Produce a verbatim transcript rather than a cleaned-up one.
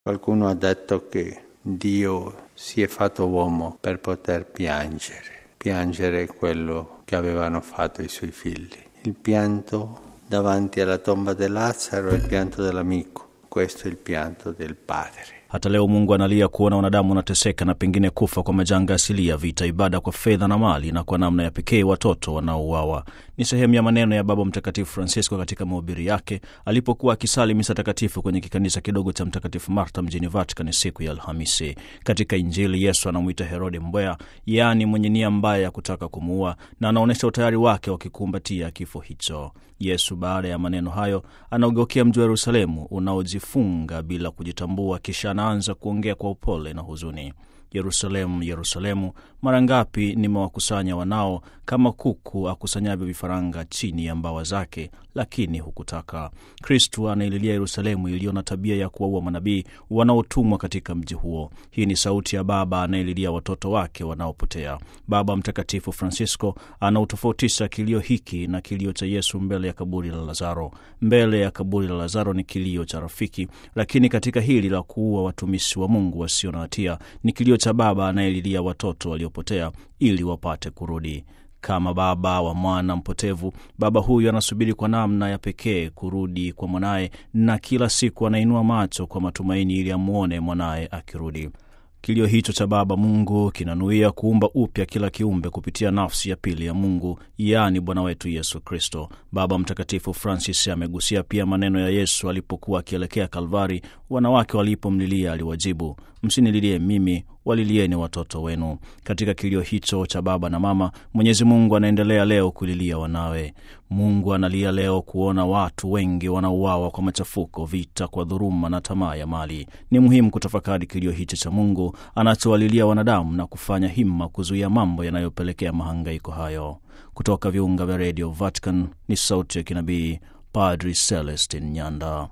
Qualcuno ha detto che Dio si è fatto uomo per poter piangere, piangere quello che avevano fatto i suoi figli. Il pianto davanti alla tomba di Lazzaro è il pianto dell'amico, questo è il pianto del padre. Hata leo Mungu analia kuona wanadamu wanateseka na pengine kufa kwa majanga asilia, vita, ibada kwa fedha na mali, na kwa namna ya pekee watoto wanaouawa. Ni sehemu ya maneno ya Baba Mtakatifu Francisco katika mahubiri yake alipokuwa akisali misa takatifu kwenye kikanisa kidogo cha Mtakatifu Marta mjini Vatican siku ya Alhamisi. Katika Injili, Yesu anamuita Herode mbwea, yaani mwenye nia mbaya ya kutaka kumuua, na anaonesha utayari wake wa kukumbatia kifo hicho. Yesu baada ya maneno hayo anaugeukia mji wa Yerusalemu unaojifunga bila kujitambua, kisha anaanza kuongea kwa upole na huzuni. Yerusalemu, Yerusalemu, mara ngapi nimewakusanya wanao kama kuku akusanyavyo vifaranga chini ya mbawa zake, lakini hukutaka. Kristo anaililia Yerusalemu iliyo na tabia ya kuwaua manabii wanaotumwa katika mji huo. Hii ni sauti ya baba anaililia watoto wake wanaopotea. Baba Mtakatifu Francisco anautofautisha kilio hiki na kilio cha Yesu mbele ya kaburi la Lazaro. Mbele ya kaburi la Lazaro ni kilio cha rafiki, lakini katika hili la kuua watumishi wa Mungu wasio na hatia ni kilio cha baba anayelilia watoto waliopotea ili wapate kurudi. Kama baba wa mwana mpotevu, baba huyu anasubiri kwa namna ya pekee kurudi kwa mwanae, na kila siku anainua macho kwa matumaini ili amuone mwanae akirudi. Kilio hicho cha baba Mungu kinanuia kuumba upya kila kiumbe kupitia nafsi ya pili ya Mungu, yaani Bwana wetu Yesu Kristo. Baba Mtakatifu Francis amegusia pia maneno ya Yesu alipokuwa akielekea Kalvari. Wanawake walipomlilia aliwajibu, msinililie mimi, walilieni watoto wenu. Katika kilio hicho cha baba na mama, Mwenyezi Mungu anaendelea leo kulilia wanawe. Mungu analia leo kuona watu wengi wanauawa kwa machafuko, vita, kwa dhuluma na tamaa ya mali. Ni muhimu kutafakari kilio hicho cha Mungu anachowalilia wanadamu na kufanya himma kuzuia mambo yanayopelekea mahangaiko hayo. Kutoka viunga vya Radio Vatican ni sauti ya kinabii, Padri Celestin Nyanda.